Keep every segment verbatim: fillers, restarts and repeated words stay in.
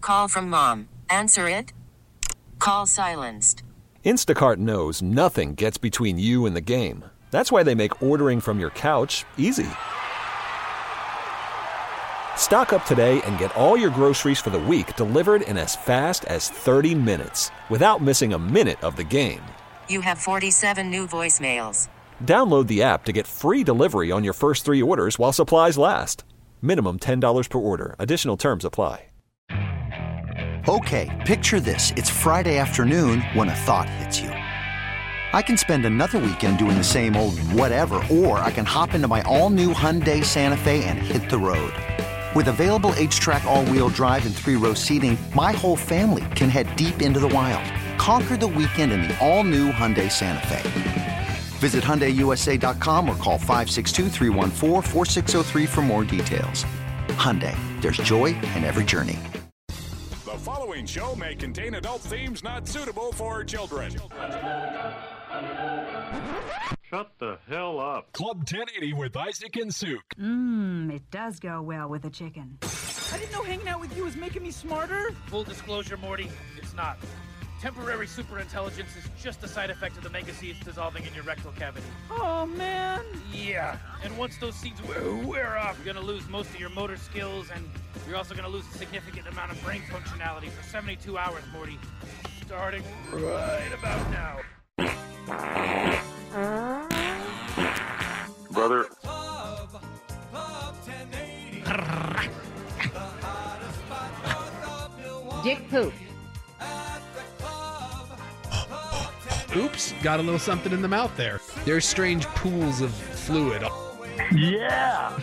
Call from mom. Answer it. Call silenced. Instacart knows nothing gets between you and the game. That's why they make ordering from your couch easy. Stock up today and get all your groceries for the week delivered in as fast as thirty minutes without missing a minute of the game. You have forty-seven new voicemails. Download the app to get free delivery on your first three orders while supplies last. Minimum ten dollars per order. Additional terms apply. Okay, picture this. It's Friday afternoon when a thought hits you. I can spend another weekend doing the same old whatever, or I can hop into my all-new Hyundai Santa Fe and hit the road. With available H-Track all-wheel drive and three-row seating, my whole family can head deep into the wild. Conquer the weekend in the all-new Hyundai Santa Fe. Visit Hyundai U S A dot com or call five six two, three one four, four six zero three for more details. Hyundai, there's joy in every journey. The following show may contain adult themes not suitable for children. Shut the hell up. Club ten eighty with Isaac and Suk. Mmm, it does go well with a chicken. I didn't know hanging out with you was making me smarter. Full disclosure, Morty, it's not. Temporary superintelligence is just a side effect of the mega seeds dissolving in your rectal cavity. Oh, man. Yeah, and once those seeds wear, wear off, you're going to lose most of your motor skills, and you're also going to lose a significant amount of brain functionality for seventy-two hours, Morty. Starting right about now. Brother. Dick poop. Oops, got a little something in the mouth there. There's strange pools of fluid. Yeah.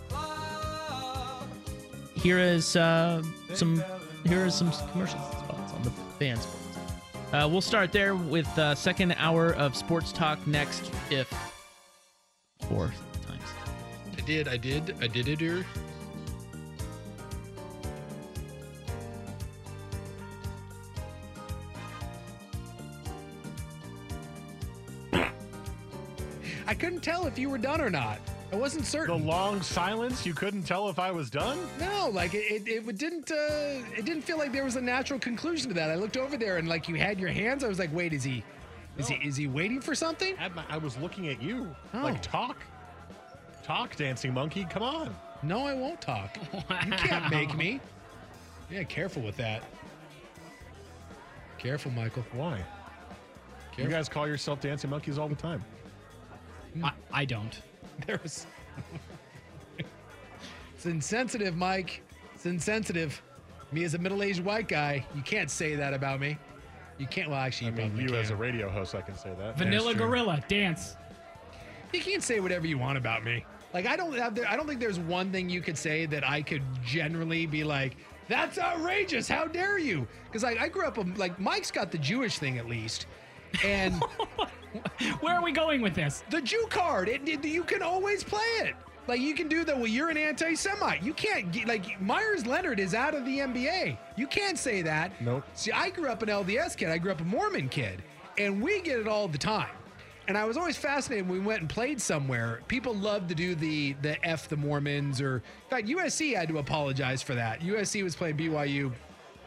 Here is uh, some. Here is some commercial spots on the fan sports. Uh, we'll start there with uh, second hour of sports talk next. If four times. I did. I did. I did it here. I couldn't tell if you were done or not. I wasn't certain. The long silence, you couldn't tell if I was done? No, like it, it, it didn't. Uh, it didn't feel like there was a natural conclusion to that. I looked over there and like you had your hands. I was like, wait, is he, is No. he, is he waiting for something? I, I was looking at you. Oh. Like talk, talk, dancing monkey. Come on. No, I won't talk. Wow. You can't make me. Yeah, careful with that. Careful, Michael. Why? Careful. You guys call yourself dancing monkeys all the time. I, I don't. There's. It's insensitive, Mike. It's insensitive. Me as a middle-aged white guy, you can't say that about me. You can't. Well, actually, I you mean, probably you can. as a radio host, I can say that. Vanilla That's true. Gorilla, dance. You can't say whatever you want about me. Like I don't have. I don't think there's one thing you could say that I could generally be like, "That's outrageous! How dare you?" Because like I grew up like Mike's got the Jewish thing at least, and Where are we going with this? the Jew card. It, it you can always play it. Like you can do the well. You're an anti-Semite. You can't get, like Myers Leonard is out of the N B A. You can't say that. Nope. See, I grew up an L D S kid. I grew up a Mormon kid, and we get it all the time. And I was always fascinated when we went and played somewhere. People love to do the the F the Mormons, or in fact, U S C had to apologize for that. U S C was playing B Y U,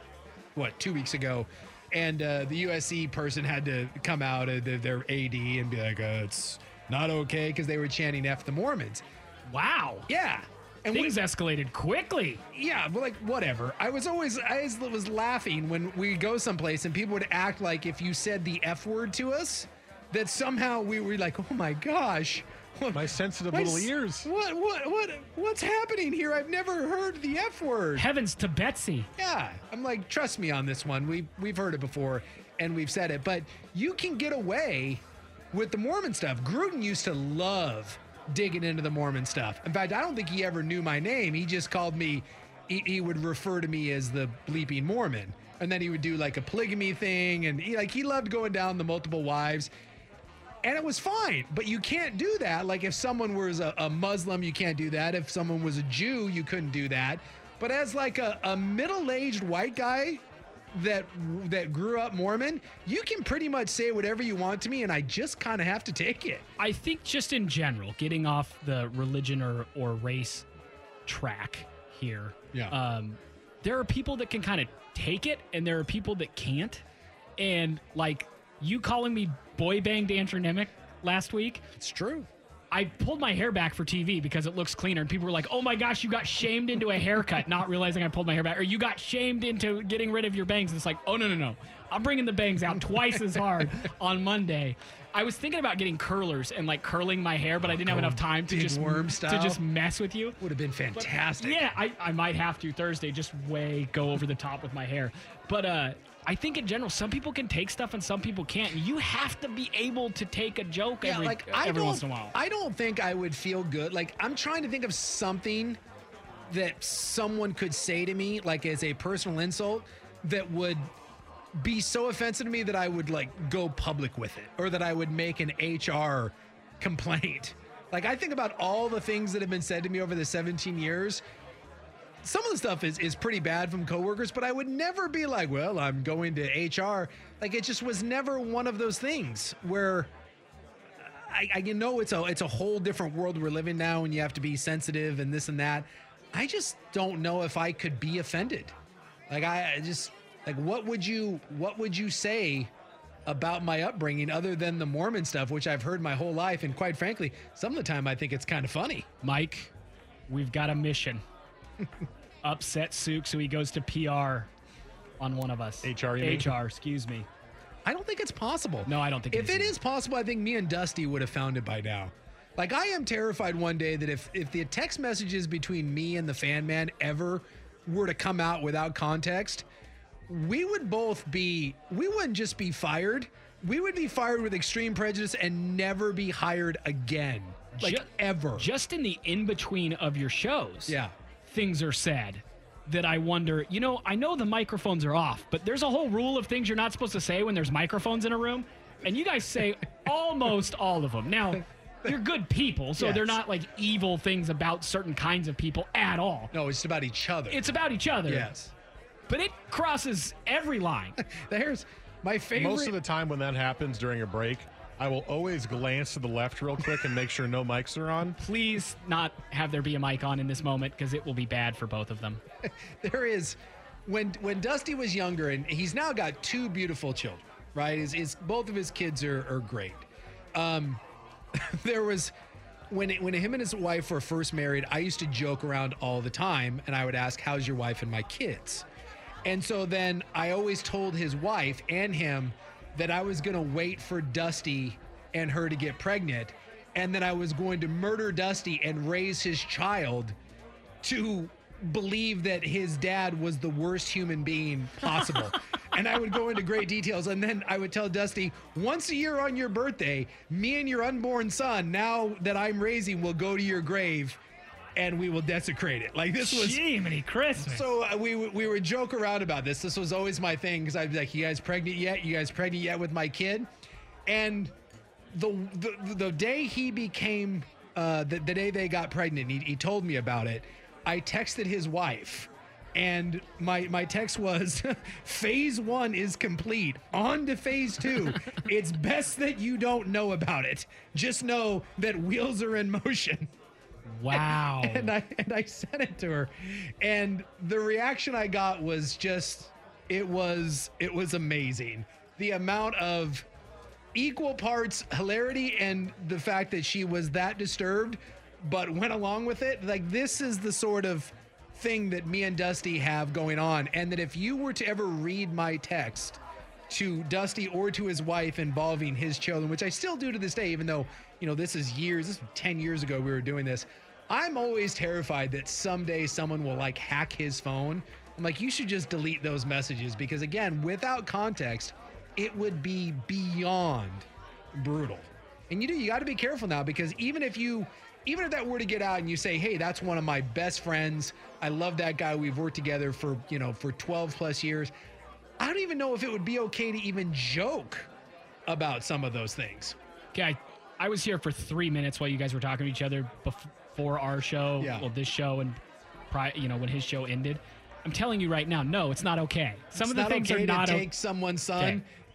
what, two weeks ago, and uh, the U S C person had to come out, uh, their, their A D, and be like, uh, "It's not okay," because they were chanting F the Mormons. Wow. Yeah. And Things we, escalated quickly. yeah, but like whatever. I was always I always was laughing when we go someplace and people would act like if you said the F word to us, that somehow we were like, oh my gosh, what, My sensitive my little s- ears. What what what what's happening here? I've never heard the F word. Heavens to Betsy. Yeah, I'm like, trust me on this one. We we've heard it before and we've said it, but you can get away with the Mormon stuff. Gruden used to love digging into the Mormon stuff. In fact, I don't think he ever knew my name. He just called me. He, he would refer to me as the bleeping Mormon, and then he would do like a polygamy thing, and he like he loved going down the multiple wives. And it was fine, but you can't do that. Like if someone was a, a Muslim, you can't do that. If someone was a Jew, you couldn't do that. But as like a, a middle-aged white guy that that grew up Mormon, you can pretty much say whatever you want to me, and I just kind of have to take it. I think just in general, getting off the religion or, or race track here. Yeah. Um, there are people that can kind of take it, and there are people that can't. And like you calling me boy banged Andrew Nemec last week, it's true. I pulled my hair back for T V because it looks cleaner, and people were like, oh my gosh, you got shamed into a haircut, not realizing I pulled my hair back, or you got shamed into getting rid of your bangs. And it's like, oh, no, no, no. I'm bringing the bangs out twice as hard on Monday. I was thinking about getting curlers and like curling my hair, but I didn't have enough time to big just worm to style. just mess with you. Would have been fantastic. But, yeah, I, I might have to Thursday, just way go over the top with my hair. But uh, I think in general, some people can take stuff and some people can't. You have to be able to take a joke Yeah, every, like I every don't, once in a while. I don't think I would feel good. Like I'm trying to think of something that someone could say to me, like as a personal insult, that would be so offensive to me that I would like go public with it, or that I would make an H R complaint. Like I think about all the things that have been said to me over the seventeen years. Some of the stuff is, is pretty bad from coworkers, but I would never be like, well, I'm going to H R. Like it just was never one of those things where I, I you know it's a it's a whole different world we're living now, and you have to be sensitive and this and that. I just don't know if I could be offended. Like I, I just like what would you what would you say about my upbringing other than the Mormon stuff, which I've heard my whole life, and quite frankly, some of the time I think it's kind of funny. Mike, we've got a mission. Upset Suk so he goes to P R on one of us. H R, you mean? H R, excuse me. I don't think it's possible. No, I don't think if it is it either. is possible, I think me and Dusty would have found it by now. Like I am terrified one day that if if the text messages between me and the fan man ever were to come out without context, we would both be we wouldn't just be fired. We would be fired with extreme prejudice and never be hired again. Like Ju- ever. Just in the in-between of your shows. Yeah. Things are said that I wonder, you know, I know the microphones are off, but there's a whole rule of things you're not supposed to say when there's microphones in a room. And you guys say almost all of them. Now, you're good people, so Yes. they're not like evil things about certain kinds of people at all. No, it's about each other. It's about each other. Yes. But it crosses every line. There's my favorite. Most of the time when that happens during a break, I will always glance to the left real quick and make sure no mics are on. Please not have there be a mic on in this moment because it will be bad for both of them. There is, when when Dusty was younger, and he's now got two beautiful children, right? His, his both of his kids are, are great. Um, there was when when him and his wife were first married, I used to joke around all the time, and I would ask, "How's your wife and my kids?" And so then I always told his wife and him that I was going to wait for Dusty and her to get pregnant, and then I was going to murder Dusty and raise his child to believe that his dad was the worst human being possible. And I would go into great details, and then I would tell Dusty, once a year on your birthday, me and your unborn son, now that I'm raising, will go to your grave and we will desecrate it. Like this was Jiminy Christmas. So uh, we we would joke around about this. This was always my thing because I'd be like, "You guys pregnant yet? You guys pregnant yet with my kid?" And the the, the day he became, uh, the, the day they got pregnant, he, he told me about it. I texted his wife, and my my text was, "Phase one is complete. On to phase two. It's best that you don't know about it. Just know that wheels are in motion." Wow. And I and I sent it to her, and the reaction I got was just it was it was amazing. The amount of equal parts hilarity and the fact that she was that disturbed but went along with it. Like this is the sort of thing that me and Dusty have going on, and that if you were to ever read my text to Dusty or to his wife involving his children, which I still do to this day, even though, you know, this is years, this is ten years ago we were doing this. I'm always terrified that someday someone will like hack his phone. I'm like, you should just delete those messages because, again, without context, it would be beyond brutal. And you do, you got to be careful now, because even if you, even if that were to get out and you say, hey, that's one of my best friends, I love that guy, we've worked together for, you know, for twelve plus years. I don't even know if it would be okay to even joke about some of those things. Okay, I, I was here for three minutes while you guys were talking to each other before our show, Yeah. well, this show, and pri- you know when his show ended. I'm telling you right now, no, it's not okay. Some It's of the not things okay are not to o- take someone's son Okay.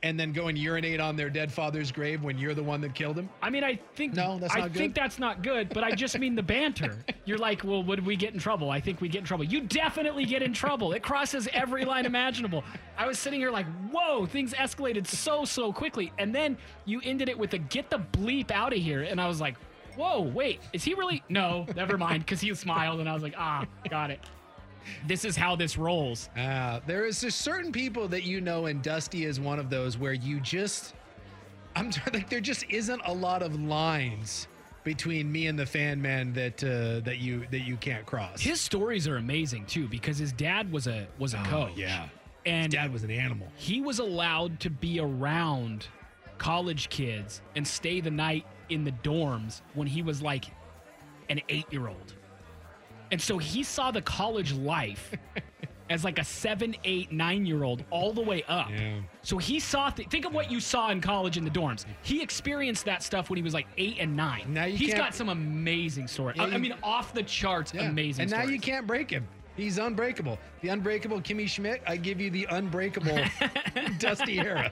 and then go and urinate on their dead father's grave when you're the one that killed him? I mean, I think No, that's I not good? think that's not good, but I just mean the banter. You're like, well, would we get in trouble? I think we get in trouble. You definitely get in trouble. It crosses every line imaginable. I was sitting here like, whoa, things escalated so, so quickly. And then you ended it with a get the bleep out of here. And I was like, whoa, wait, is he really? No, never mind, because he smiled, and I was like, ah, got it. This is how this rolls. Uh, there is just certain people that you know, and Dusty is one of those where you just, I'm like, there just isn't a lot of lines between me and the fan man that uh, that you that you can't cross. His stories are amazing too, because his dad was a was a Oh, coach. yeah. And His dad was an animal. He was allowed to be around college kids and stay the night in the dorms when he was like an eight-year-old. And so he saw the college life as like a seven, eight, nine-year-old all the way up. Yeah. So he saw, th- think of what you saw in college in the dorms. He experienced that stuff when he was like eight and nine. Now you He's can't- got some amazing stories. Yeah, I, I you- mean, off the charts, Yeah. amazing And now stories. you can't break him. He's unbreakable. The unbreakable Kimmy Schmidt. I give you the unbreakable Dusty Era.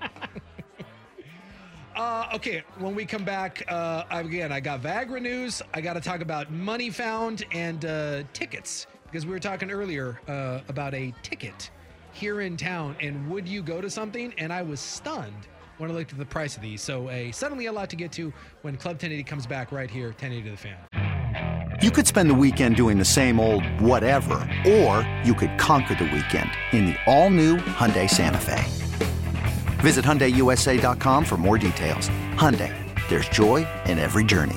Uh, okay, when we come back, uh, again, I got Viagra news. I got to talk about money found and uh, tickets, because we were talking earlier uh, about a ticket here in town, and would you go to something? And I was stunned when I looked at the price of these. So a suddenly a lot to get to when Club ten eighty comes back right here, ten eighty to the Fan. You could spend the weekend doing the same old whatever, or you could conquer the weekend in the all-new Hyundai Santa Fe. Visit Hyundai U S A dot com for more details. Hyundai, there's joy in every journey.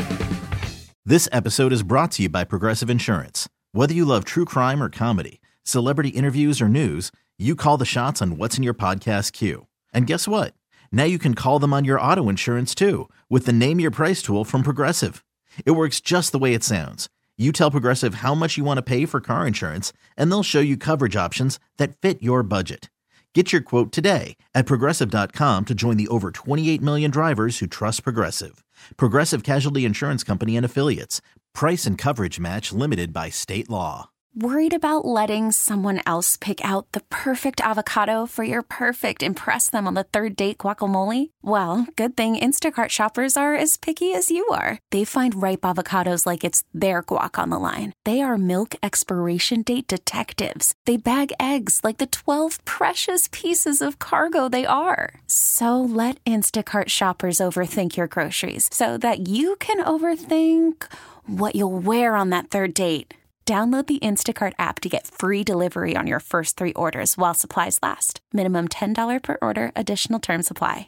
This episode is brought to you by Progressive Insurance. Whether you love true crime or comedy, celebrity interviews or news, you call the shots on what's in your podcast queue. And guess what? Now you can call them on your auto insurance too, with the Name Your Price tool from Progressive. It works just the way it sounds. You tell Progressive how much you want to pay for car insurance, and they'll show you coverage options that fit your budget. Get your quote today at Progressive dot com to join the over twenty-eight million drivers who trust Progressive. Progressive Casualty Insurance Company and Affiliates. Price and coverage match limited by state law. Worried about letting someone else pick out the perfect avocado for your perfect impress them on the third date guacamole? Well, good thing Instacart shoppers are as picky as you are. They find ripe avocados like it's their guac on the line. They are milk expiration date detectives. They bag eggs like the twelve precious pieces of cargo they are. So let Instacart shoppers overthink your groceries so that you can overthink what you'll wear on that third date. Download the Instacart app to get free delivery on your first three orders while supplies last. Minimum ten dollars per order. Additional terms apply.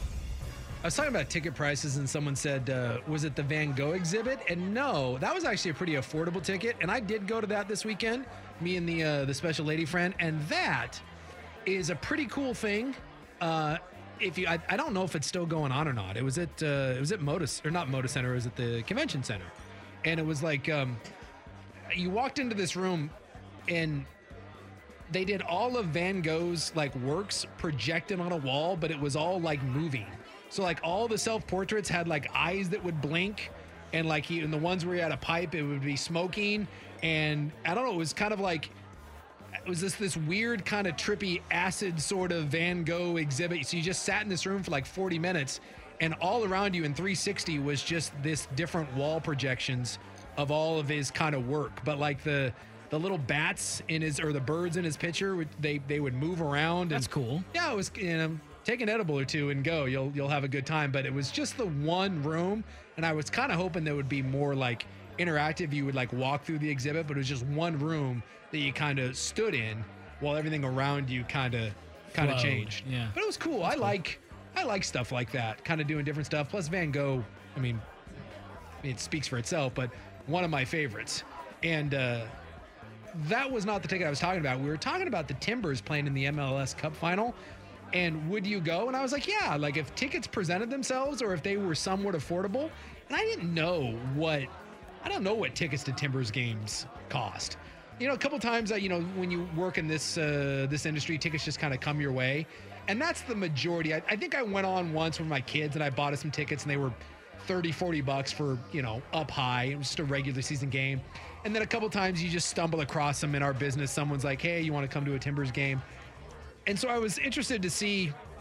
I was talking about ticket prices, and someone said, uh, was it the Van Gogh exhibit? And no, that was actually a pretty affordable ticket. And I did go to that this weekend, me and the uh, the special lady friend. And that is a pretty cool thing. Uh, if you, I, I don't know if it's still going on or not. It was at uh, it was at Moda, or not Moda Center. It was at the Convention Center, and it was like. Um, You walked into this room and they did all of Van Gogh's like works projected on a wall, but it was all like moving. So like all the self-portraits had like eyes that would blink, and like he, and the ones where he had a pipe, it would be smoking. And I don't know, it was kind of like, it was this, this weird kind of trippy acid sort of Van Gogh exhibit. So you just sat in this room for like forty minutes, and all around you in three sixty was just this different wall projections of all of his kind of work. But like the the little bats in his, or the birds in his picture, would- they they would move around. That's and, cool. Yeah, it was, you know, take an edible or two and go. You'll you'll have a good time. But it was just the one room, and I was kind of hoping there would be more like interactive. You would like walk through the exhibit, but it was just one room that you kind of stood in while everything around you kind of kind of Flowed, changed. yeah. But it was cool. I like I like stuff like that, kind of doing different stuff. Plus Van Gogh, I mean, it speaks for itself, but one of my favorites. And uh, that was not the ticket I was talking about. We were talking about the Timbers playing in the M L S Cup final. And would you go? And I was like, yeah, like if tickets presented themselves or if they were somewhat affordable. And I didn't know what, I don't know what tickets to Timbers games cost. You know, a couple times, uh, you know, when you work in this uh, this industry, tickets just kind of come your way. And that's the majority. I, I think I went on once with my kids and I bought us some tickets and they were thirty, forty bucks for, you know, up high. It was just a regular season game. And then a couple times you just stumble across them in our business. Someone's like, hey, you want to come to a Timbers game? And so I was interested to see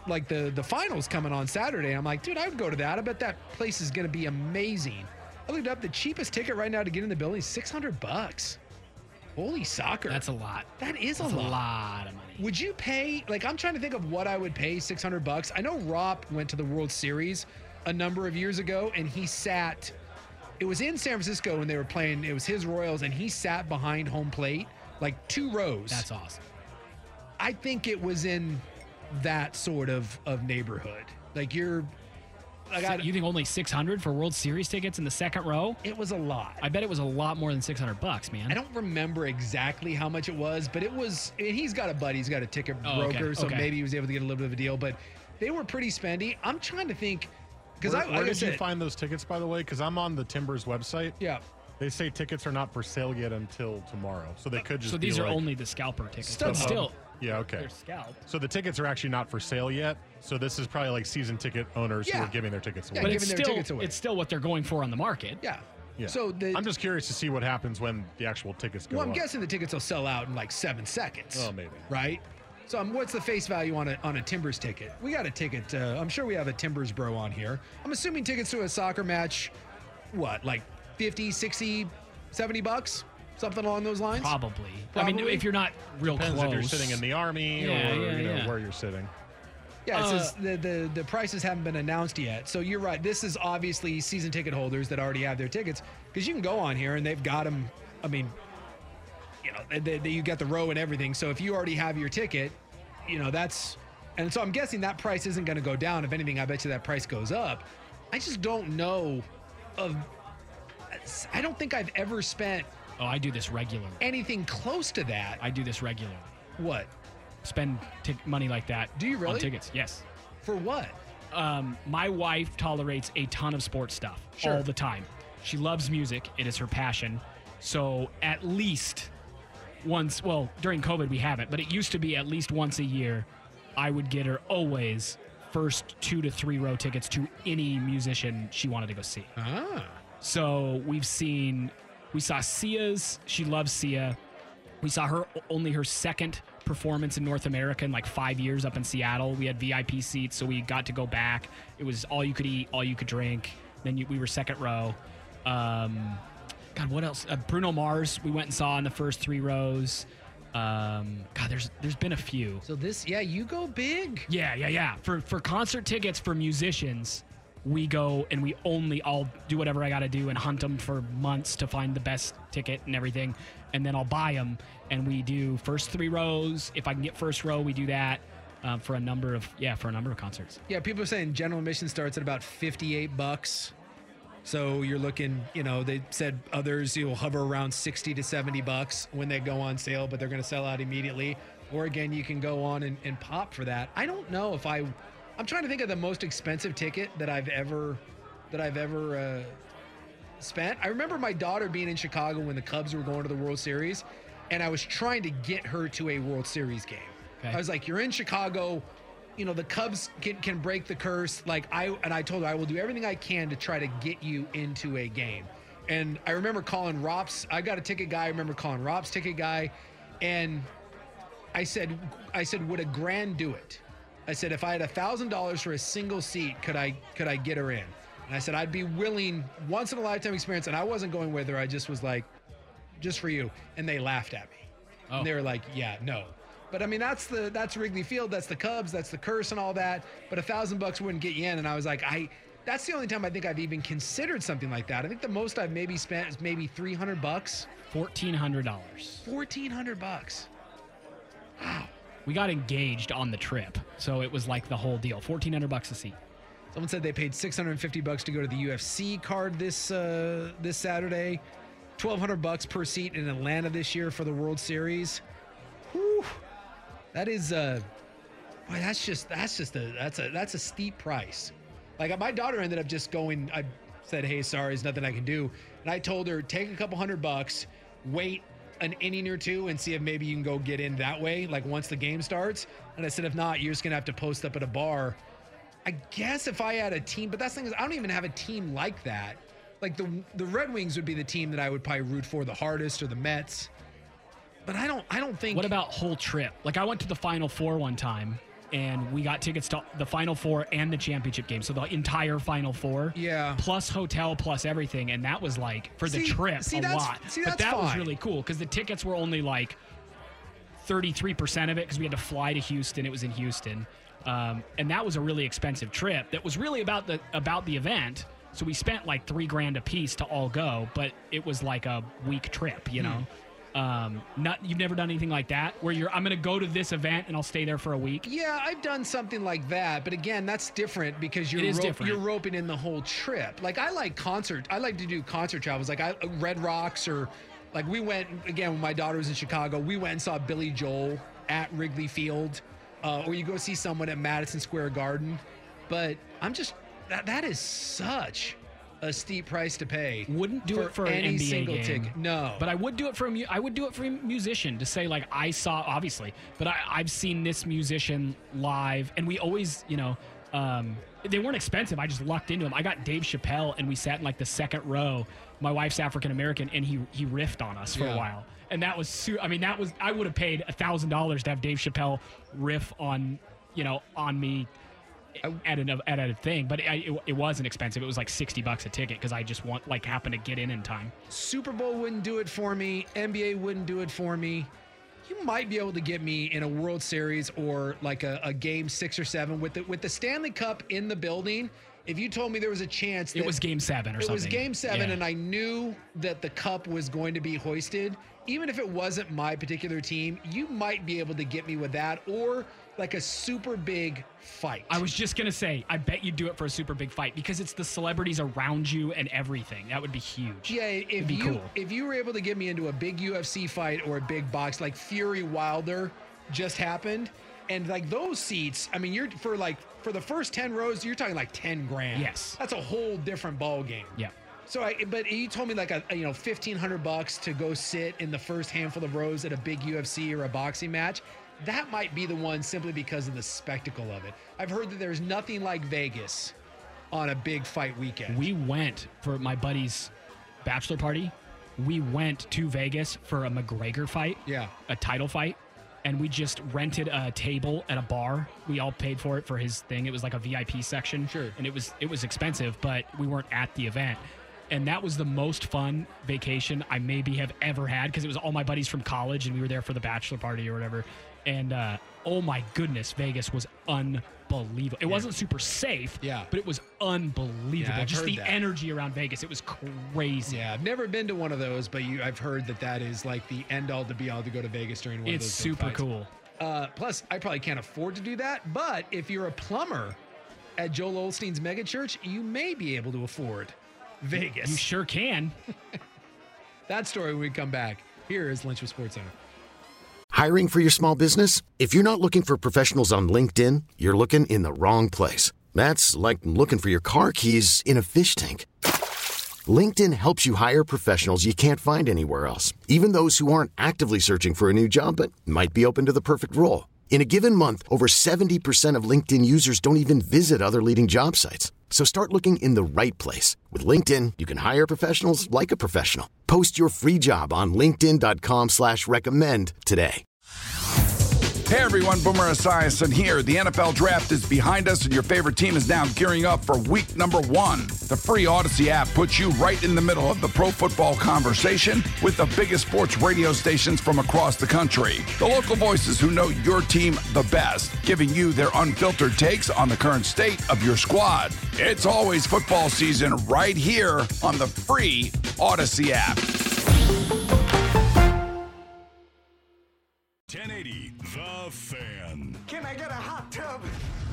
like the the finals coming on Saturday. I'm like, dude, I would go to that. I bet that place is going to be amazing. I looked up the cheapest ticket right now to get in the building is six hundred bucks. Holy soccer. That's a lot. That is That's a lot. a lot of money. Would you pay, like, I'm trying to think of what I would pay six hundred bucks. I know Rop went to the World Series a number of years ago, and he sat, it was in San Francisco when they were playing, it was his Royals, and he sat behind home plate, like two rows. That's awesome. I think it was in that sort of, of neighborhood. Like, you're, I got, So you think only six hundred for World Series tickets in the second row? it was a lot. I bet it was a lot more than six hundred bucks, man. I don't remember exactly how much it was, but it was, and he's got a buddy, he's got a ticket Oh, okay, broker, so okay. maybe he was able to get a little bit of a deal, but they were pretty spendy. I'm trying to think, because Where, I, where like I did you said, find those tickets, by the way? Because I'm on the Timbers website. Yeah. They say tickets are not for sale yet until tomorrow, so they could just So be these are like- only the scalper tickets. Still- But still, Yeah, okay. they're scalped. So the tickets are actually not for sale yet. So this is probably like season ticket owners who Yeah. are giving their tickets away. Yeah, But giving it's their still, tickets away. it's still what they're going for on the market. yeah. Yeah. So the, I'm just curious to see what happens when the actual tickets go well, I'm up. guessing the tickets will sell out in like seven seconds. Oh, maybe. Right? So um, what's the face value on a, on a Timbers ticket? We got a ticket. Uh, I'm sure we have a Timbers bro on here. I'm assuming tickets to a soccer match, what, like fifty, sixty, seventy bucks? Something along those lines? Probably. I mean, Probably. if you're not real Depends close. if you're sitting in the army Yeah, or yeah, you know yeah. where you're sitting. Yeah, it Uh, says the, the the prices haven't been announced yet. So you're right. This is obviously season ticket holders that already have their tickets because you can go on here and they've got them. I mean, you know, they, they, you got the row and everything. So if you already have your ticket, you know that's, and so I'm guessing that price isn't going to go down. If anything, I bet you that price goes up. I just don't know of. I don't think I've ever spent Oh, I do this regularly. anything close to that. I do this regularly. What? Spend t- money like that. Do you really? On tickets, yes. For what? Um, my wife tolerates a ton of sports stuff Sure. all the time. She loves music. It is her passion. So at least once, well, during COVID we haven't, but it used to be at least once a year, I would get her always first two to three row tickets to any musician she wanted to go see. Ah. So we've seen, we saw Sia's. She loves Sia. We saw her only her second performance in North America in like five years up in Seattle. We had V I P seats, so we got to go back. It was all you could eat, all you could drink. Then you, we were second row. Um, God, what else? Uh, Bruno Mars, we went and saw in the first three rows. Um, God, there's there's been a few. So this, yeah, you go big. Yeah, yeah, yeah. For for concert tickets for musicians, we go and we only, I'll do whatever I got to do and hunt them for months to find the best ticket and everything. And then I'll buy them and we do first three rows. If I can get first row, we do that um, for a number of, yeah, for a number of concerts. Yeah, people are saying general admission starts at about fifty-eight bucks. So you're looking, you know, they said others, you'll hover around sixty to seventy bucks when they go on sale, but they're going to sell out immediately. Or again, you can go on and, and pop for that. I don't know if I, I'm trying to think of the most expensive ticket that I've ever, that I've ever uh, spent. I remember my daughter being in Chicago when the Cubs were going to the World Series, and I was trying to get her to a World Series game. Okay. I was like, you're in Chicago, you know, the Cubs can, can break the curse. Like I, and I told her I will do everything I can to try to get you into a game. And I remember calling Rops. I got a ticket guy. I remember calling Rops ticket guy. And I said, I said, would a grand do it? I said, if I had a thousand dollars for a single seat, could I, could I get her in? And I said, I'd be willing, once in a lifetime experience. And I wasn't going with her. I just was like, just for you. And they laughed at me. Oh. And they were like, yeah, no. But I mean, that's the that's Wrigley Field, that's the Cubs, that's the curse and all that. But a thousand bucks wouldn't get you in. And I was like, I that's the only time I think I've even considered something like that. I think the most I've maybe spent is maybe three hundred bucks. fourteen hundred dollars. fourteen hundred bucks. Wow. We got engaged on the trip, so it was like the whole deal. fourteen hundred bucks a seat. Someone said they paid six hundred fifty bucks to go to the U F C card this uh, this Saturday. twelve hundred bucks per seat in Atlanta this year for the World Series. Whew. That is uh boy, that's just that's just a that's a that's a steep price. Like my daughter ended up just going, I said, hey, sorry, there's nothing I can do. And I told her, take a couple hundred bucks, wait an inning or two and see if maybe you can go get in that way, like once the game starts. And I said, if not, you're just gonna have to post up at a bar. I guess if I had a team, but that's the thing is I don't even have a team like that. Like the the Red Wings would be the team that I would probably root for the hardest, or the Mets. But I don't I don't think What about whole trip? Like I went to the Final Four one time and we got tickets to the Final Four and the championship game, so the entire Final Four. Yeah. Plus hotel, plus everything, and that was like for the See- trip see, a that's- lot. see, but that's that was fine. really cool because the tickets were only like thirty-three percent of it because we had to fly to Houston. It was in Houston, um, and that was a really expensive trip. That was really about the about the event. So we spent like three grand a piece to all go, but it was like a week trip, you know. Um, not you've never done anything like that where you're I'm going to go to this event and I'll stay there for a week. Yeah, I've done something like that, but again, that's different because you're It is ro- different. you're roping in the whole trip. Like I like concert, I like to do concert travels, like I Red Rocks or like we went again when my daughter was in Chicago. We went and saw Billy Joel at Wrigley Field, uh, or you go see someone at Madison Square Garden. But I'm just that that is such a steep price to pay. Wouldn't do for it for any an N B A single game. ticket. No, But I would do it for a mu- I would do it for a musician to say like I saw obviously, but I, I've seen this musician live, and we always you know um, they weren't expensive. I just lucked into them. I got Dave Chappelle, and we sat in like the second row. My wife's African American, and he he riffed on us for Yeah. a while, and that was su- I mean that was I would have paid a thousand dollars to have Dave Chappelle riff on you know on me. At an at a thing, but it, it, it wasn't expensive. It was like sixty bucks a ticket because I just want like happened to get in in time. Super Bowl wouldn't do it for me. N B A wouldn't do it for me. You might be able to get me in a World Series or like a, a game six or seven with the with the Stanley Cup in the building. If you told me there was a chance that It was game seven or it something. was game seven, Yeah. and I knew that the cup was going to be hoisted, even if it wasn't my particular team, you might be able to get me with that or like a super big fight. I was just gonna say, I bet you'd do it for a super big fight because it's the celebrities around you and everything. That would be huge. Yeah, if It'd be you cool. if you were able to get me into a big U F C fight or a big box like Fury Wilder just happened, and like those seats, I mean, you're for like for the first ten rows, you're talking like ten grand. Yes. That's a whole different ball game. Yeah. So I, but you told me like a, a, you know fifteen hundred bucks to go sit in the first handful of rows at a big U F C or a boxing match. That might be the one simply because of the spectacle of it. I've heard that there's nothing like Vegas on a big fight weekend. We went for my buddy's bachelor party. We went to Vegas for a McGregor fight. Yeah. A title fight. And we just rented a table at a bar. We all paid for it for his thing. It was like a V I P section. Sure. And it was it was expensive, but we weren't at the event. And that was the most fun vacation I maybe have ever had because it was all my buddies from college and we were there for the bachelor party or whatever. And uh, oh my goodness, Vegas was unbelievable. It Yeah. wasn't super safe, Yeah. but it was unbelievable. Yeah, I've Just heard the that. energy around Vegas. It was crazy. Yeah, I've never been to one of those, but you, I've heard that that is like the end all to be all to go to Vegas during one It's of those big super fights. cool. Uh, plus, I probably can't afford to do that, but if you're a plumber at Joel Osteen's mega church, you may be able to afford Vegas. You sure can. That story when we come back. Here is Lynch with Sports Center. Hiring for your small business? If you're not looking for professionals on LinkedIn, you're looking in the wrong place. That's like looking for your car keys in a fish tank. LinkedIn helps you hire professionals you can't find anywhere else, even those who aren't actively searching for a new job but might be open to the perfect role. In a given month, over seventy percent of LinkedIn users don't even visit other leading job sites. So start looking in the right place. With LinkedIn, you can hire professionals like a professional. Post your free job on linkedin.com slash recommend today. Hey everyone, Boomer Esiason here. The N F L Draft is behind us and your favorite team is now gearing up for week number one. The free Odyssey app puts you right in the middle of the pro football conversation with the biggest sports radio stations from across the country. The local voices who know your team the best, giving you their unfiltered takes on the current state of your squad. It's always football season right here on the free Odyssey app. ten eighty The Fan. Can I get a hot tub?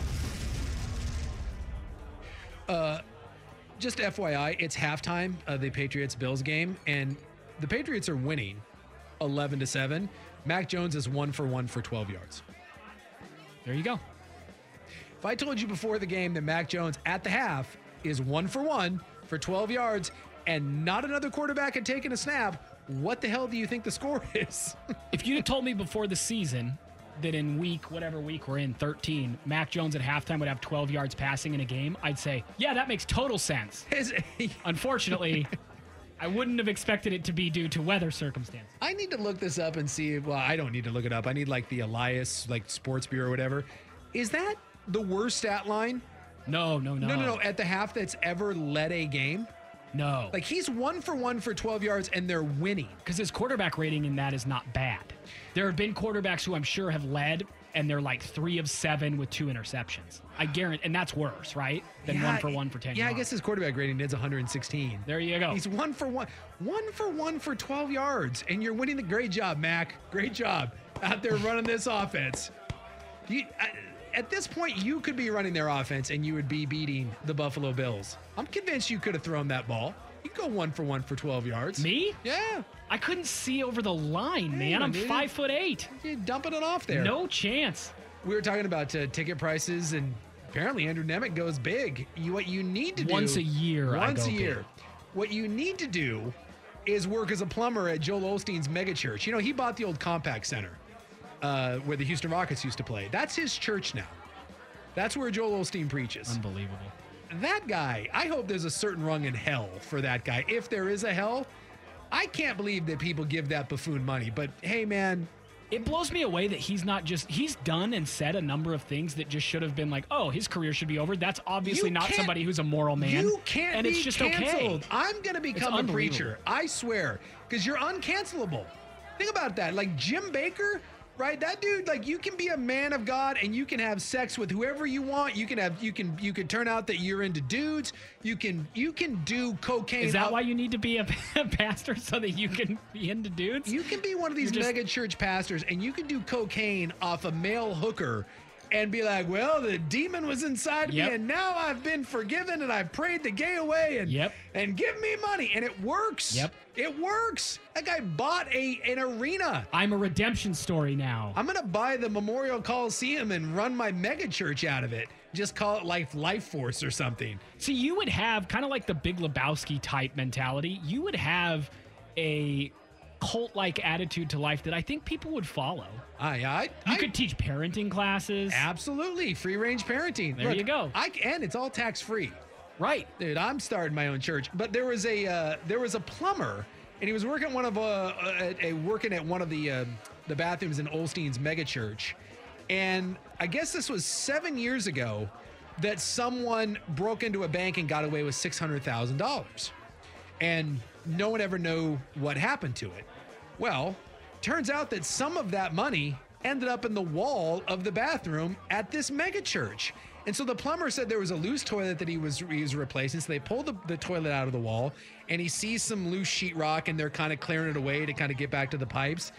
Uh, just F Y I, it's halftime of the Patriots-Bills game, and the Patriots are winning eleven to seven. Mac Jones is one for one for twelve yards. There you go. If I told you before the game that Mac Jones at the half is one for one for twelve yards and not another quarterback had taken a snap, what the hell do you think the score is? If you'd have told me before the season that in week, whatever week we're in, thirteen, Mac Jones at halftime would have twelve yards passing in a game, I'd say, yeah, that makes total sense. Unfortunately, I wouldn't have expected it to be due to weather circumstances. I need to look this up and see. Well, I don't need to look it up. I need like the Elias, like Sports Bureau or whatever. Is that the worst stat line? No, no, no. No, no, no. At the half that's ever led a game? No. Like, he's one for one for twelve yards, and they're winning. Because his quarterback rating in that is not bad. There have been quarterbacks who I'm sure have led, and they're like three of seven with two interceptions. I guarantee, and that's worse, right? Than Yeah, one for one for ten Yeah, yards. I guess his quarterback rating is one hundred sixteen. There you go. He's one for one. One for one for twelve yards, and you're winning the great job, Mac. Great job out there running this offense. You, I, at this point, you could be running their offense, and you would be beating the Buffalo Bills. I'm convinced you could have thrown that ball. You go one for one for twelve yards. Me? Yeah. I couldn't see over the line, man. I'm dude. five foot eight. You're dumping it off there. No chance. We were talking about uh, ticket prices, and apparently Andrew Nemec goes big. You, what you need to do Once a year, I Once go a year. big. What you need to do is work as a plumber at Joel Osteen's mega church. You know, he bought the old Compaq Center uh, where the Houston Rockets used to play. That's his church now. That's where Joel Osteen preaches. Unbelievable. That guy, I hope there's a certain rung in hell for that guy. If there is a hell, I can't believe that people give that buffoon money. But hey, man, it blows me away that he's not just, he's done and said a number of things that just should have been like, oh, his career should be over. That's obviously You not can't- somebody who's a moral man. You can't and be it's just canceled. okay. I'm going to become a unbelievable. preacher. I swear. Because you're uncancelable. Think about that. Like Jim Baker, right? That dude, like, you can be a man of God and you can have sex with whoever you want. You can have, you can, you can turn out that you're into dudes. You can, you can do cocaine. Is that up- why you need to be a pastor so that you can be into dudes? You can be one of these You're just- mega church pastors and you can do cocaine off a male hooker and be like, well, the demon was inside Yep. me and now I've been forgiven and I've prayed the gay away and, Yep. and give me money. And it works. Yep. It works. That guy bought a an arena. I'm a redemption story now. I'm going to buy the Memorial Coliseum and run my mega church out of it. Just call it like Life Force or something. See, you would have kind of like the Big Lebowski type mentality. You would have a cult-like attitude to life that I think people would follow. I, I, You I could teach parenting classes. Absolutely. Free range parenting. There you go. I, and it's all tax free. Right. Dude, I'm starting my own church. But there was a uh, there was a plumber, and he was working one of uh, a, a, working at one of the uh, the bathrooms in Olstein's mega church. And I guess this was seven years ago that someone broke into a bank and got away with six hundred thousand dollars. And no one ever knew what happened to it. Well, turns out that some of that money ended up in the wall of the bathroom at this mega church. And so the plumber said there was a loose toilet that he was, he was replacing. So they pulled the, the toilet out of the wall and he sees some loose sheetrock and they're kind of clearing it away to kind of get back to the pipes.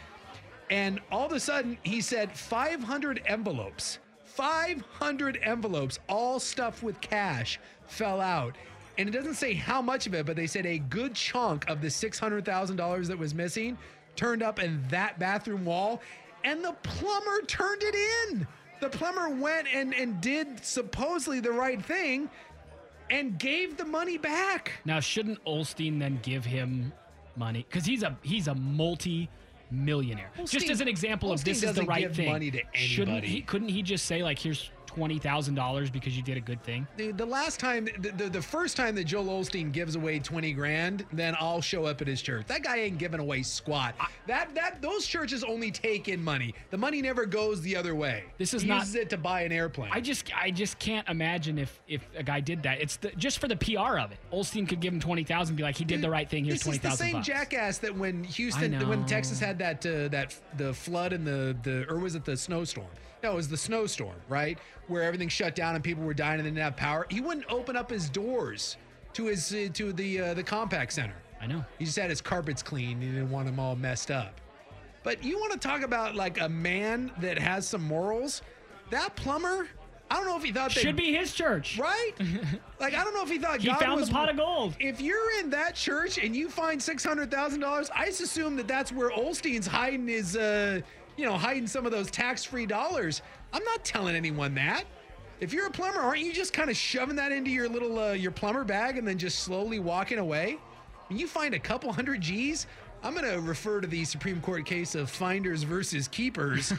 And all of a sudden he said five hundred envelopes, five hundred envelopes, all stuffed with cash, fell out. And it doesn't say how much of it, but they said a good chunk of the six hundred thousand dollars that was missing turned up in that bathroom wall. And the plumber turned it in. The plumber went and, and did supposedly the right thing and gave the money back. Now, shouldn't Olstein then give him money? Because he's a he's a multi-millionaire. Just Olstein- as an example of Olstein this is the doesn't right give thing. money to Shouldn't anybody. he? Couldn't he just say like, "Here's twenty thousand dollars because you did a good thing"? The, the last time, the, the, the first time that Joel Osteen gives away twenty grand, then I'll show up at his church. That guy ain't giving away squat. That that those churches only take in money. The money never goes the other way. This is he not- uses it to buy an airplane. I just I just can't imagine if if a guy did that. It's the, just for the P R of it. Olstein could give him twenty thousand, be like, he did the right thing. Here's This twenty is the thousand same bucks. jackass that when Houston, I when know. Texas had that uh, that the flood and the the or was it the snowstorm? No, it was the snowstorm, right? Where everything shut down and people were dying and they didn't have power. He wouldn't open up his doors to his uh, to the uh, the Compaq Center. I know. He just had his carpets clean. He didn't want them all messed up. But you want to talk about like a man that has some morals? That plumber, I don't know if he thought that Should be his church. right? Like I don't know if he thought He God found was the pot of gold. If you're in that church and you find six hundred thousand dollars, I just assume that that's where Olstein's hiding his, uh, you know, hiding some of those tax-free dollars. I'm not telling anyone that. If you're a plumber, aren't you just kind of shoving that into your little uh, your plumber bag and then just slowly walking away? When you find a couple hundred G's, I'm going to refer to the Supreme Court case of finders versus keepers.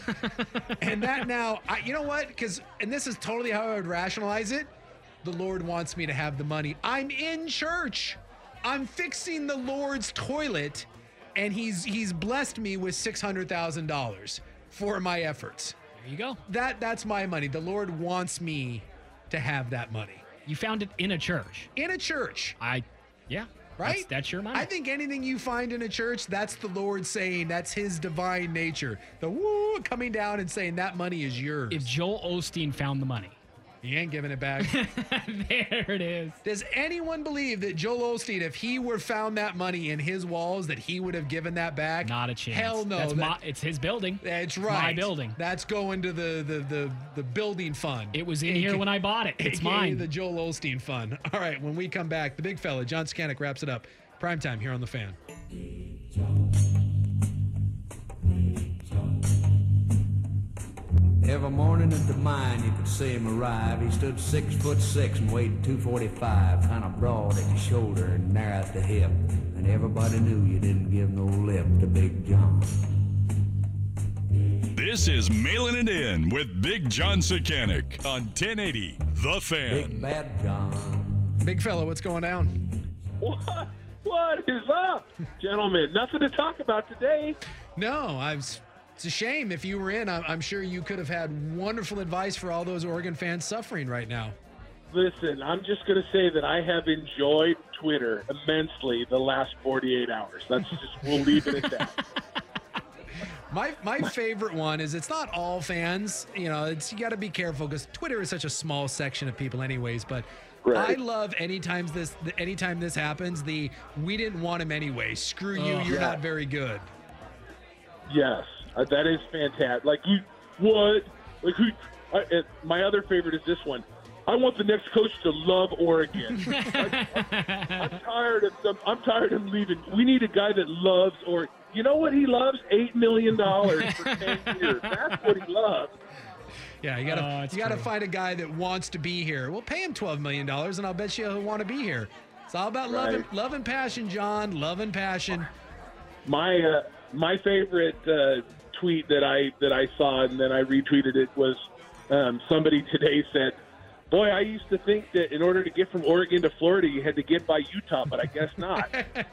And that now, I, you know what? Because, and this is totally how I would rationalize it. The Lord wants me to have the money. I'm in church. I'm fixing the Lord's toilet, and he's he's blessed me with six hundred thousand dollars for my efforts. There you go. That That's my money. The Lord wants me to have that money. You found it in a church. In a church. I, yeah. Right? That's, that's your money. I think anything you find in a church, that's the Lord saying, that's his divine nature. The woo coming down and saying that money is yours. If Joel Osteen found the money. He ain't giving it back. There it is. Does anyone believe that Joel Osteen, if he were found that money in his walls, that he would have given that back? Not a chance. Hell no. That's That- my, it's his building. That's It's right. my building. That's going to the the the, the building fund. It was in here when I bought it. It's A K A mine. The Joel Osteen fund. All right, when we come back, the big fella, John Skanik, wraps it up. Primetime here on The Fan. Every morning at the mine, you could see him arrive. He stood six foot six and weighed two forty-five, kind of broad at the shoulder and narrow at the hip. And everybody knew you didn't give no lip to Big John. This is Mailing It In with Big John Sakanik on ten eighty The Fan. Big Bad John. Big fella, what's going down? What? What is up, gentlemen? Nothing to talk about today. No, I was... It's a shame. If you were in, I'm, I'm sure you could have had wonderful advice for all those Oregon fans suffering right now. Listen, I'm just going to say that I have enjoyed Twitter immensely the last forty-eight hours. That's just, we'll leave it at that. My my favorite one is, it's not all fans. You know, it's, you got to be careful because Twitter is such a small section of people anyways, but Right. I love anytime this anytime this happens, the we didn't want him anyway. Screw you, Oh, you're yeah. not very good. Yes, uh, that is fantastic. Like, you, what? Like, who? Uh, uh, my other favorite is this one. I want the next coach to love Oregon. I, I'm, I'm tired of them. I'm tired of him leaving. We need a guy that loves Oregon. You know what he loves? Eight million dollars for ten years. That's what he loves. Yeah, you gotta Oh, you gotta find a guy that wants to be here. We'll pay him twelve million dollars, and I'll bet you he'll want to be here. It's all about love and Right. love and passion, John. Love and passion. My uh, my favorite uh, tweet that I that I saw and then I retweeted it was um, somebody today said, "Boy, I used to think that in order to get from Oregon to Florida, you had to get by Utah, but I guess not."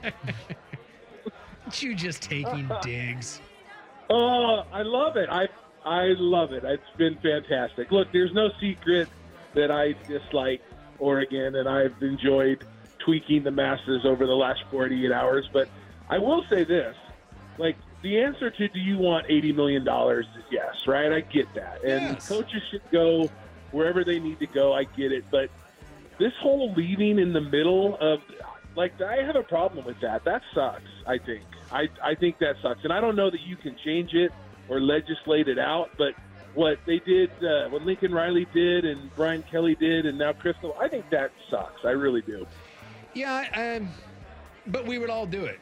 You just taking digs. Oh, I love it. I I love it. It's been fantastic. Look, there's no secret that I dislike Oregon, and I've enjoyed tweaking the masses over the last forty-eight hours. But I will say this, like, the answer to do you want eighty million dollars is yes, right? I get that. And Yes. coaches should go wherever they need to go. I get it. But this whole leaving in the middle of, like, I have a problem with that. That sucks, I think. I, I think that sucks. And I don't know that you can change it or legislate it out, but what they did, uh, what Lincoln Riley did and Brian Kelly did and now Crystal, I think that sucks. I really do. Yeah, um, but we would all do it.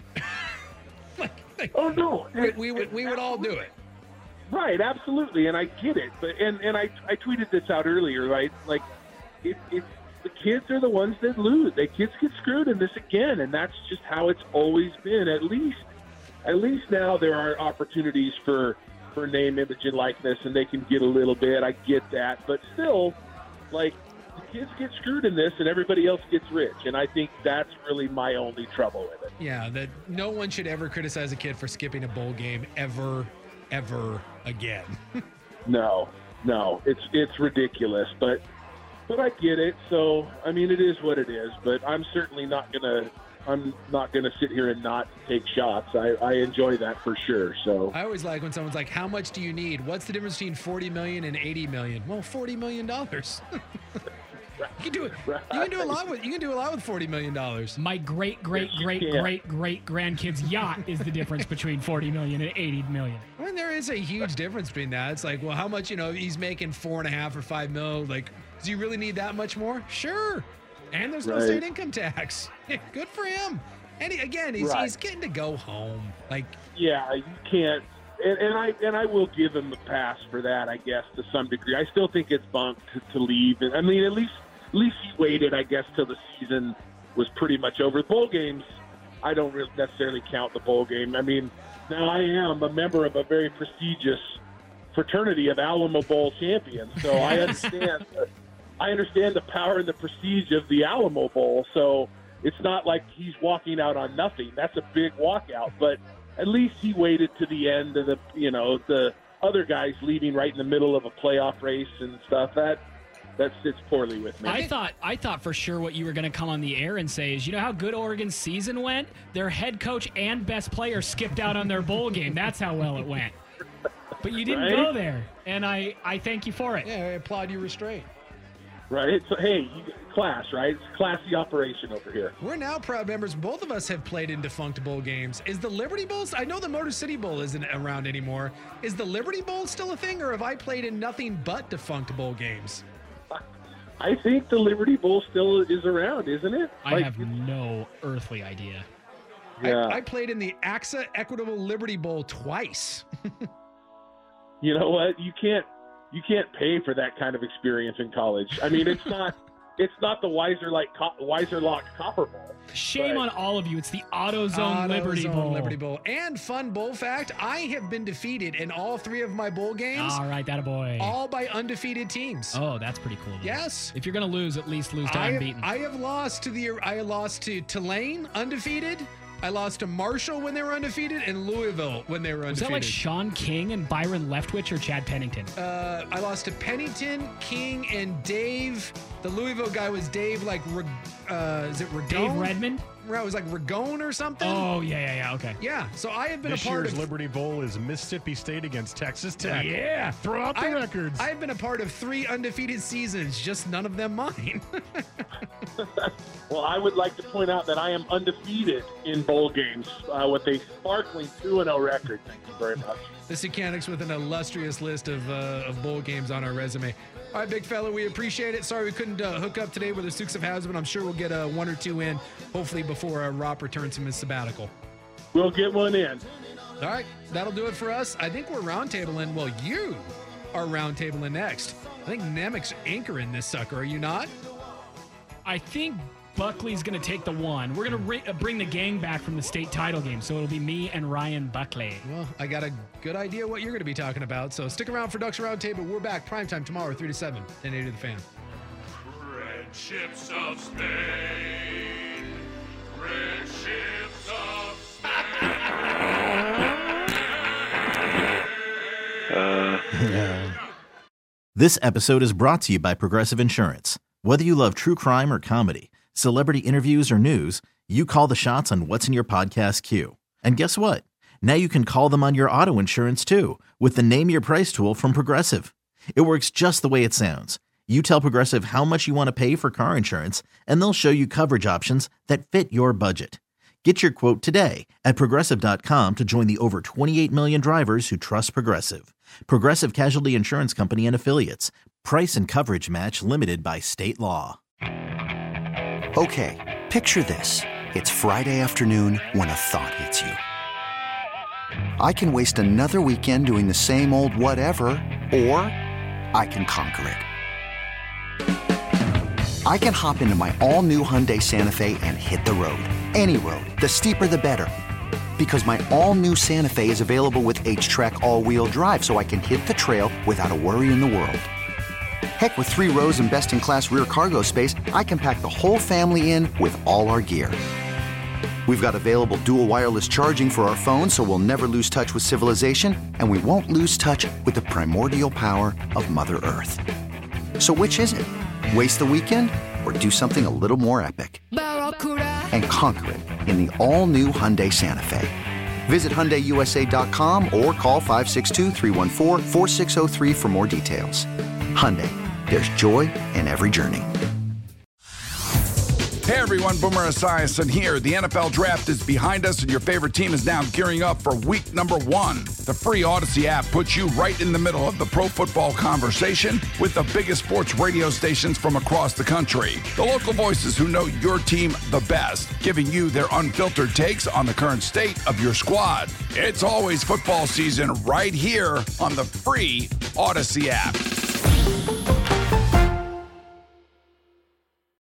Oh, no. We, we would we would all do it. Right, absolutely, and I get it. But and, and I, I tweeted this out earlier, right? Like, it, it's the kids are the ones that lose. The kids get screwed in this again, and that's just how it's always been. At least, at least now there are opportunities for for name, image, and likeness, and they can get a little bit. I get that, but still, like, the kids get screwed in this, and everybody else gets rich, and I think that's really my only trouble with it. Yeah, that no one should ever criticize a kid for skipping a bowl game ever, ever again. No, no, it's it's ridiculous, but but I get it. So I mean, it is what it is. But I'm certainly not gonna I'm not gonna sit here and not take shots. I, I enjoy that for sure. So I always like when someone's like, "How much do you need? What's the difference between forty million and eighty million?" Well, forty million dollars. You can do it. You can do a lot with. You can do a lot with forty million dollars. My great, great, Yes, you great, can. great, great grandkid's yacht is the difference between forty million and eighty million. I mean, there is a huge difference between that. It's like, well, how much? You know, he's making four and a half or five mil. Like, does he really need that much more? Sure. And there's no Right. state income tax. Good for him. And he, again, he's, Right. he's getting to go home. Like, yeah, you can't. And, and I and I will give him a pass for that, I guess, to some degree. I still think it's bunk to, to leave. And I mean, at least at least he waited, I guess, till the season was pretty much over. Bowl games, I don't really necessarily count the bowl game. I mean, now I am a member of a very prestigious fraternity of Alamo Bowl champions, so I understand. I understand the power and the prestige of the Alamo Bowl. So it's not like he's walking out on nothing. That's a big walkout, but at least he waited to the end of the, you know, the other guys leaving right in the middle of a playoff race and stuff, that that sits poorly with me. I thought I thought for sure what you were going to come on the air and say is, you know how good Oregon's season went? Their head coach and best player skipped out on their bowl game. That's how well it went. But you didn't Right? go there, and I, I thank you for it. Yeah, I applaud your restraint. Right? So, hey, you, class, right? It's a classy operation over here. We're now proud members. Both of us have played in defunct bowl games. Is the Liberty Bowl? I know the Motor City Bowl isn't around anymore. Is the Liberty Bowl still a thing, or have I played in nothing but defunct bowl games? I think the Liberty Bowl still is around, isn't it? I have no earthly idea. Yeah. I, I played in the A X A Equitable Liberty Bowl twice. You know what? You can't you can't pay for that kind of experience in college. I mean, it's not it's not the Weiser like Weiser Lock Copper Bowl. Shame on all of you. It's the AutoZone Liberty AutoZone Bowl. Liberty Bowl. And fun bowl fact, I have been defeated in all three of my bowl games. All right, that a boy. All by undefeated teams. Oh, that's pretty cool. Though. Yes. If you're gonna lose, at least lose to I have, unbeaten. I have lost to the I lost to Tulane undefeated. I lost to Marshall when they were undefeated, and Louisville when they were Was that undefeated. like Sean King and Byron Leftwich or Chad Pennington? Uh, I lost to Pennington, King, and Dave. The Louisville guy was Dave, like, uh, is it Ragone? Dave Redmond? Right, it was like Ragone or something. Oh, yeah, yeah, yeah, okay. Yeah, so I have been This a part year's of... Liberty Bowl is Mississippi State against Texas Tech. Yeah. Throw out the I, records. I've been a part of three undefeated seasons, just none of them mine. Well, I would like to point out that I am undefeated in bowl games uh, with a sparkling two and oh record. Thank you very much. The Secanics with an illustrious list of, uh, of bowl games on our resume. All right, big fella, we appreciate it. Sorry we couldn't uh, hook up today with the Sukes of Hazzard, but I'm sure we'll get uh, one or two in, hopefully before uh, Rob returns from his sabbatical. We'll get one in. All right, that'll do it for us. I think we're roundtabling. Well, you are roundtabling next. I think Nemec's anchoring this sucker, are you not? I think Buckley's going to take the one. We're going to re- uh, bring the gang back from the state title game, so it'll be me and Ryan Buckley. Well, I got a good idea what you're going to be talking about, so stick around for Ducks Roundtable. We're back primetime tomorrow, three to seven, ten eighty to The Fan. Red ships of Spain. Red ships of Spain. Uh. This episode is brought to you by Progressive Insurance. Whether you love true crime or comedy, celebrity interviews or news, you call the shots on what's in your podcast queue. And guess what? Now you can call them on your auto insurance too with the Name Your Price tool from Progressive. It works just the way it sounds. You tell Progressive how much you want to pay for car insurance, and they'll show you coverage options that fit your budget. Get your quote today at Progressive dot com to join the over twenty-eight million drivers who trust Progressive. Progressive Casualty Insurance Company and Affiliates. Price and coverage match limited by state law. Okay, picture this. It's Friday afternoon when a thought hits you. I can waste another weekend doing the same old whatever, or I can conquer it. I can hop into my all-new Hyundai Santa Fe and hit the road. Any road. The steeper, the better. Because my all-new Santa Fe is available with H-Track all-wheel drive, so I can hit the trail without a worry in the world. Heck, with three rows and best-in-class rear cargo space, I can pack the whole family in with all our gear. We've got available dual wireless charging for our phones, so we'll never lose touch with civilization, and we won't lose touch with the primordial power of Mother Earth. So which is it? Waste the weekend or do something a little more epic? And conquer it in the all-new Hyundai Santa Fe. Visit Hyundai U S A dot com or call five six two, three one four, four six zero three for more details. Hyundai, there's joy in every journey. Hey everyone, Boomer Esiason here. The N F L Draft is behind us and your favorite team is now gearing up for week number one. The free Odyssey app puts you right in the middle of the pro football conversation with the biggest sports radio stations from across the country. The local voices who know your team the best, giving you their unfiltered takes on the current state of your squad. It's always football season right here on the free Odyssey app.